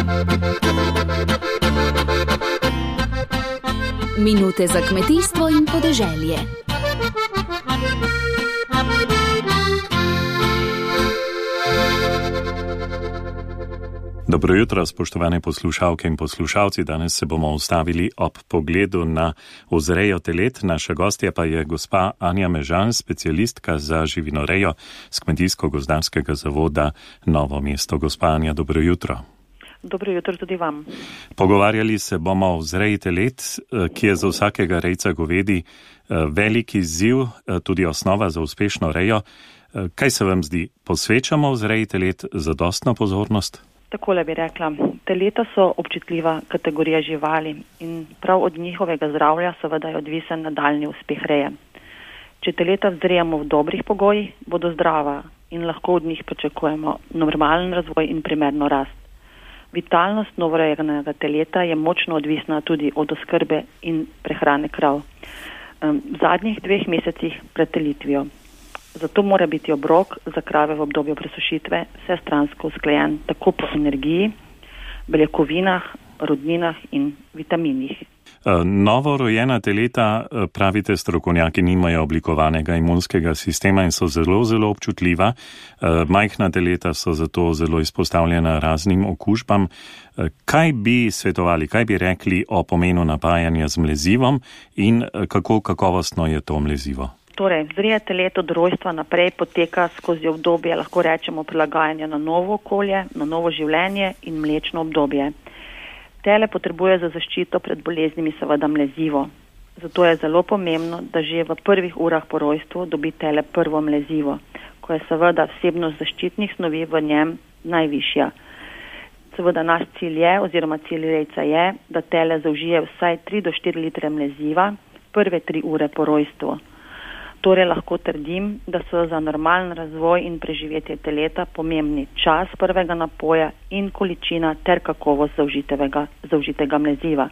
Minute za kmetijstvo in podeželje. Dobro jutro, spoštovane poslušalke in poslušalci. Danes se bomo ustavili ob pogledu na vzrejo telet. Naša gostja pa je gospa Anja Mežan, specialistka za živinorejo z Kmetijsko-gozdarskega zavoda Novo mesto. Gospa Anja, dobro jutro. Dobro jutro tudi vam. Pogovarjali se bomo o vzreji telet, ki je za vsakega rejca govedi velik izziv, tudi osnova za uspešno rejo. Kaj se vam zdi? Posvečamo vzreji telet zadostno pozornost? Takole bi rekla, teleta so občutljiva kategorija živali in prav od njihovega zdravja seveda je odvisen nadaljnji uspeh reje. Če teleta vzrejamo v dobrih pogojih, bodo zdrava in lahko od njih pričakujemo normalen razvoj in primerno rast. Vitalnost novorejenega teleta je močno odvisna tudi od oskrbe in prehrane krav. V zadnjih 2 mesecih pred telitvijo. Zato mora biti obrok za krave v obdobju presušitve vsestransko usklajen tako po energiji, beljakovinah, rodninah in vitaminih. Novorojena teleta, pravite strokovnjaki, nimajo oblikovanega imunskega sistema in so zelo občutljiva. Majhna teleta so zato zelo izpostavljena raznim okužbam. Kaj bi svetovali, kaj bi rekli o pomenu napajanja z mlezivom in kako kakovostno je to mlezivo? Torej, vzreja telet od rojstva naprej poteka skozi obdobje, lahko rečemo, prilagajanja na novo okolje, na novo življenje in mlečno obdobje. Tele potrebuje za zaščito pred boleznimi seveda mlezivo. Zato je zelo pomembno, da že v prvih urah po rojstvu dobi tele prvo mlezivo, ko je seveda vsebnost zaščitnih snovi v njem najvišja. Seveda naš cilj je, oziroma cilj rejca je, da tele zaužije vsaj 3 do 4 litre mleziva prve 3 ure po rojstvu. Torej lahko trdim, da so za normalen razvoj in preživetje teleta pomembni čas prvega napoja in količina ter kakovost zaužitega mleziva.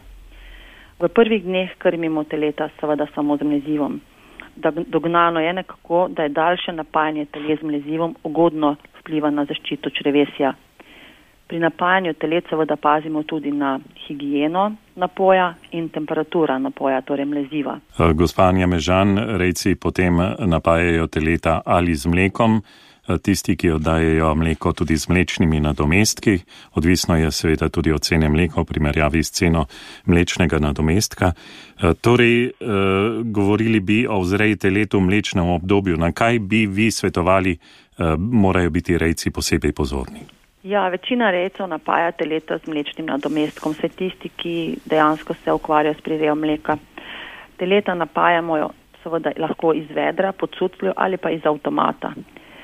V prvih dneh krmimo teleta seveda samo z mlezivom. Dognano je nekako, da je daljše napajanje teles z mlezivom ugodno vpliva na zaščito črevesja. Pri napajanju telet seveda pazimo tudi na higieno napoja in temperatura napoja, torej mleziva. Gospa Anja Mežan, rejci potem napajajo teleta ali z mlekom, tisti, ki oddajajo mleko tudi z mlečnimi nadomestki. Odvisno je seveda tudi od cene mleka v primerjavi s ceno mlečnega nadomestka. Torej, govorili bi o vzreji telet v mlečnem obdobju. Na kaj bi vi svetovali, morajo biti rejci posebej pozorni? Ja, večina rejcev napaja teleta z mlečnim nadomestkom, vse tisti, ki dejansko se ukvarjajo s prirejo mleka. Teleta napajamo seveda lahko iz vedra, pod sutljo ali pa iz avtomata.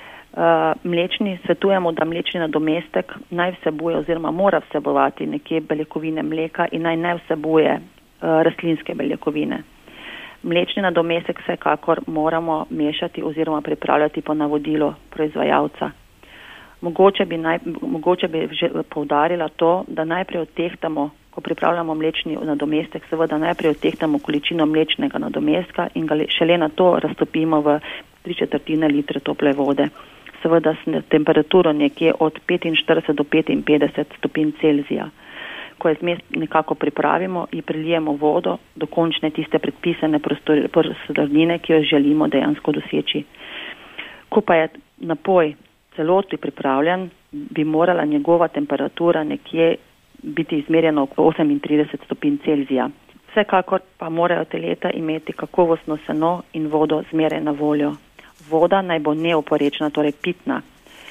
Svetujemo, da mlečni nadomestek naj vsebuje oziroma mora vsebovati nekje beljakovine mleka in naj ne vsebuje rastlinske beljakovine. Mlečni nadomestek vsekakor moramo mešati oziroma pripravljati po navodilu proizvajalca. Mogoče bi poudarila to, da najprej odtehtamo, ko pripravljamo mlečni nadomestek, seveda najprej odtehtamo količino mlečnega nadomestka in ga šele na to raztopimo v 3/4 litre tople vode. Seveda s temperaturo nekje od 45 do 55 stopinj Celzija. Ko je zmes nekako pripravimo in prilijemo vodo do končne tiste predpisane prostornine, ki jo želimo dejansko doseči. Ko pa je napoj celoti pripravljen, bi morala njegova temperatura nekje biti izmerjena okoli 38 stopinj Celzija. Vsekakor pa morajo teleta imeti kakovostno seno in vodo zmeraj na voljo. Voda naj bo neoporečna, torej pitna.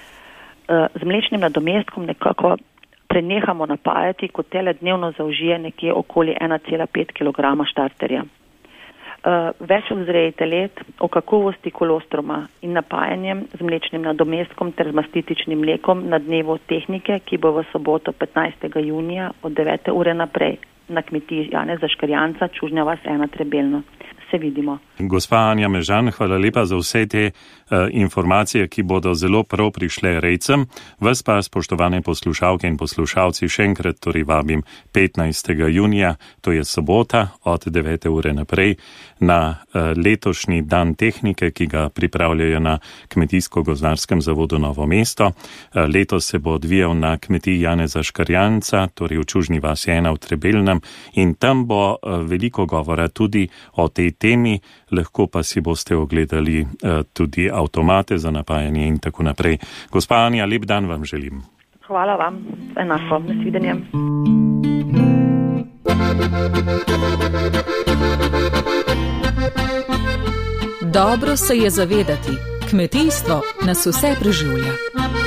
Z mlečnim nadomestkom nekako prenehamo napajati, ko tele dnevno zaužije nekje okoli 1,5 kg štarterja. Več o vzreji telet, o kakovosti kolostruma in napajanjem z mlečnim nadomestkom ter mastitičnim mlekom na dnevu tehnike, ki bo v soboto 15. junija od 9. ure naprej na kmetiji Janeza Škrjanca, Čužnja vas 1 Trebelno. Se vidimo. Gospa Anja Mežan, hvala lepa za vse te informacije, ki bodo zelo prav prišle rejcem. Vas pa, spoštovane poslušalke in poslušalci, še enkrat torej vabim 15. junija, to je sobota od 9. ure naprej, na letošnji dan tehnike, ki ga pripravljajo na Kmetijsko-gozdarskem zavodu Novo mesto. Letos se bo odvijal na kmetiji Janeza Škarjanca, torej v Čužni vasi 1 v Trebelnem, in tam bo veliko govora tudi o tej temi, lahko pa si boste ogledali tudi avtomate za napajanje in tako naprej. Gospa Anja, lep dan vam želim. Hvala vam, enako, nasvidenje. Dobro se je zavedati, kmetijstvo nas vse preživlja.